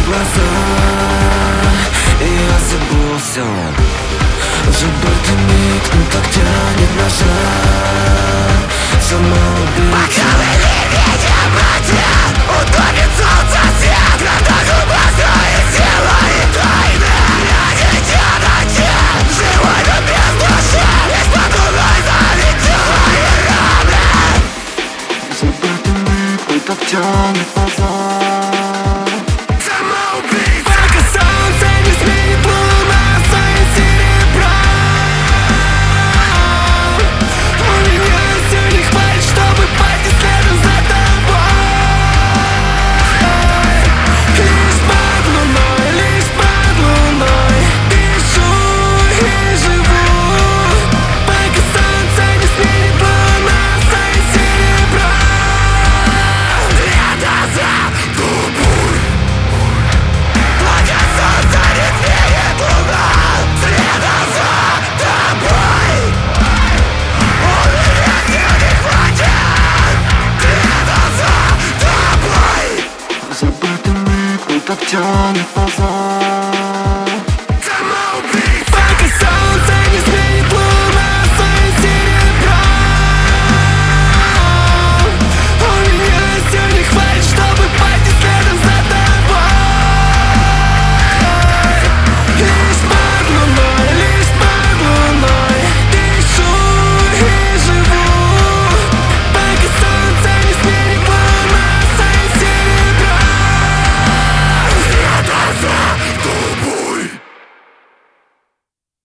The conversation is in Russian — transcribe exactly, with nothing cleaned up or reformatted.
глаза, и я забыл все. Забытый миг, но так тянет назад. Самоубийца. Пока мы не видим один, утопит солнце свет. Когда губа строит сила и тайны, я не один, живой, но без души. Из-под луной залетела и раны. Забытый миг, но так тянет назад. Забытый миг, но так тянет назад.